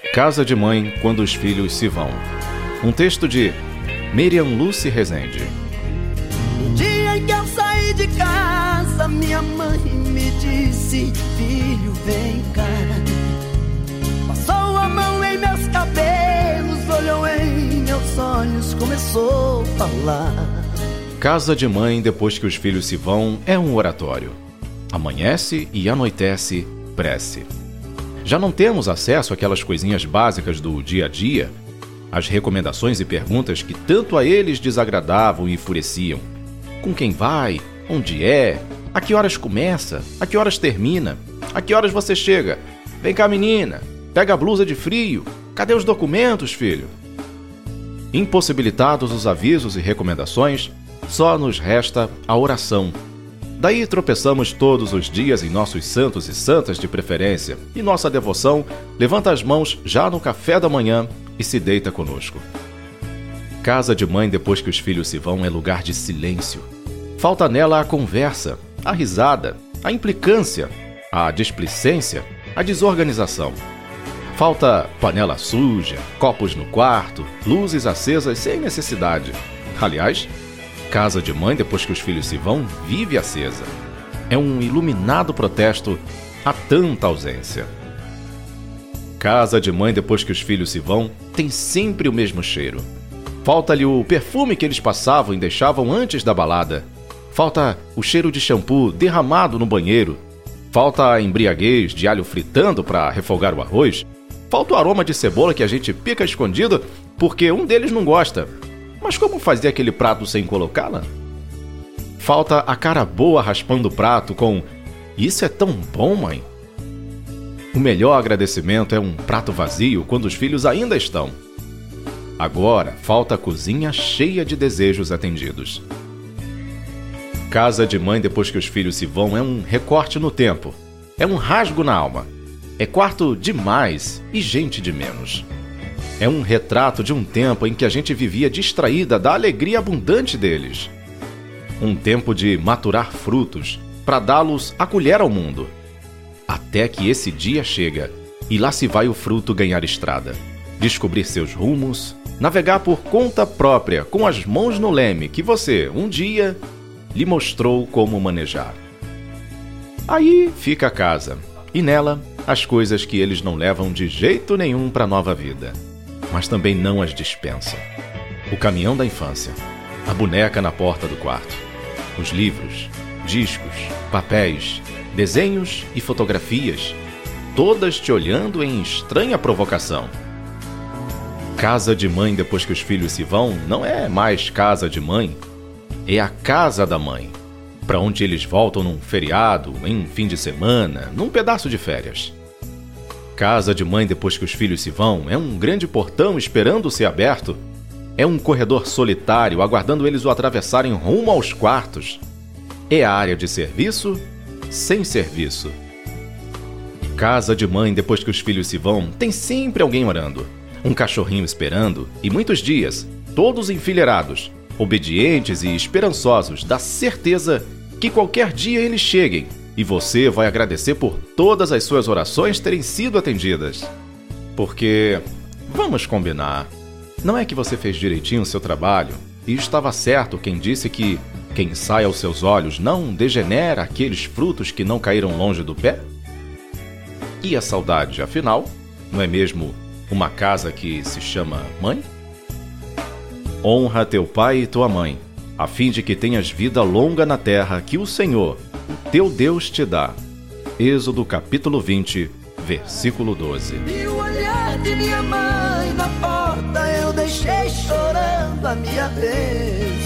Casa de Mãe quando os filhos se vão. Um texto de Miriam Lúcia Rezende. No dia em que eu saí de casa, minha mãe me disse: filho, vem cá. Passou a mão em meus cabelos, olhou em meus olhos, começou a falar. Casa de Mãe depois que os filhos se vão é um oratório. Amanhece e anoitece, prece. Já não temos acesso àquelas coisinhas básicas do dia a dia, as recomendações e perguntas que tanto a eles desagradavam e enfureciam. Com quem vai? Onde é? A que horas começa? A que horas termina? A que horas você chega? Vem cá, menina. Pega a blusa de frio. Cadê os documentos, filho? Impossibilitados os avisos e recomendações, só nos resta a oração. Daí tropeçamos todos os dias em nossos santos e santas de preferência, e nossa devoção levanta as mãos já no café da manhã e se deita conosco. Casa de mãe depois que os filhos se vão é lugar de silêncio. Falta nela a conversa, a risada, a implicância, a displicência, a desorganização. Falta panela suja, copos no quarto, luzes acesas sem necessidade. Aliás, casa de mãe depois que os filhos se vão vive acesa. É um iluminado protesto a tanta ausência. Casa de mãe depois que os filhos se vão tem sempre o mesmo cheiro. Falta-lhe o perfume que eles passavam e deixavam antes da balada. Falta o cheiro de shampoo derramado no banheiro. Falta a embriaguez de alho fritando para refogar o arroz. Falta o aroma de cebola que a gente pica escondido porque um deles não gosta. Mas como fazer aquele prato sem colocá-la? Falta a cara boa raspando o prato com "Isso é tão bom, mãe". O melhor agradecimento é um prato vazio quando os filhos ainda estão. Agora falta a cozinha cheia de desejos atendidos. Casa de mãe depois que os filhos se vão é um recorte no tempo. É um rasgo na alma. É quarto de mais e gente de menos. É um retrato de um tempo em que a gente vivia distraída da alegria abundante deles. Um tempo de maturar frutos, para dá-los a colher ao mundo. Até que esse dia chega, e lá se vai o fruto ganhar estrada. Descobrir seus rumos, navegar por conta própria, com as mãos no leme que você, um dia, lhe mostrou como manejar. Aí fica a casa, e nela, as coisas que eles não levam de jeito nenhum para a nova vida. Mas também não as dispensam. O caminhão da infância, a boneca na porta do quarto, os livros, discos, papéis, desenhos e fotografias, todas te olhando em estranha provocação. Casa de mãe depois que os filhos se vão não é mais casa de mãe, é a casa da mãe, para onde eles voltam num feriado, em fim de semana, num pedaço de férias. Casa de mãe depois que os filhos se vão é um grande portão esperando ser aberto. É um corredor solitário aguardando eles o atravessarem rumo aos quartos. É a área de serviço sem serviço. Casa de mãe depois que os filhos se vão tem sempre alguém orando. Um cachorrinho esperando e muitos dias, todos enfileirados, obedientes e esperançosos da certeza que qualquer dia eles cheguem. E você vai agradecer por todas as suas orações terem sido atendidas. Porque, vamos combinar, não é que você fez direitinho o seu trabalho e estava certo quem disse que quem sai aos seus olhos não degenera aqueles frutos que não caíram longe do pé? E a saudade, afinal, não é mesmo uma casa que se chama mãe? Honra teu pai e tua mãe, a fim de que tenhas vida longa na terra que o Senhor, o teu Deus, te dá. Êxodo capítulo 20, versículo 12. E o olhar de minha mãe na porta eu deixei chorando a minha vez.